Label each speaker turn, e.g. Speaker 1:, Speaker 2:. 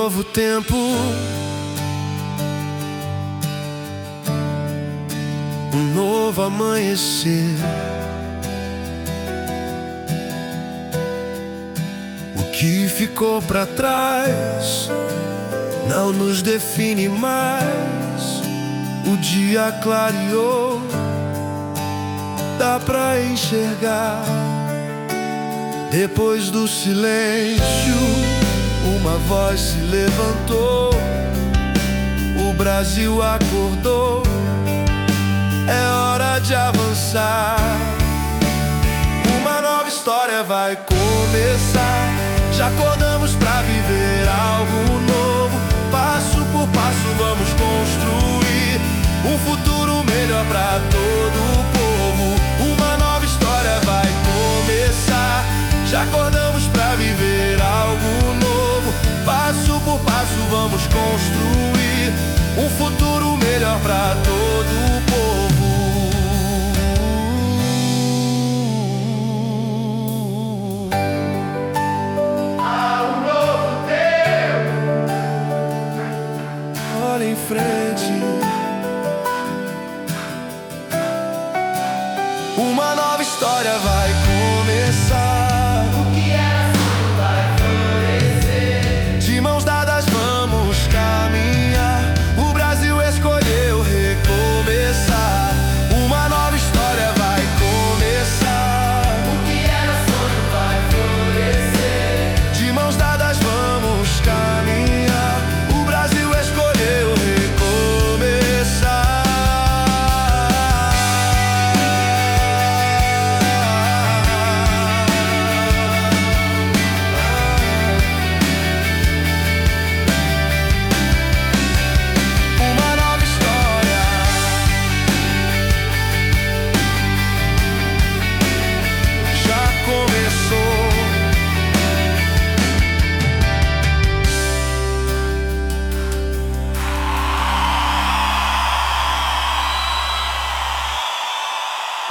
Speaker 1: novo tempo, um novo amanhecer. O que ficou pra trás não nos define mais. O dia clareou, dá pra enxergar. Depois do silêncio, uma voz se levantou. O Brasil acordou, é hora de avançar. Uma nova história vai começar. Já acordamos pra viver algo novo. Passo por passo vamos construir um futuro melhor pra todo o povo. Uma nova história vai começar. Já acordamos pra viver algo novo. Passo por passo vamos construir um futuro melhor pra todo o povo. Há um novo tempo. Olha em frente.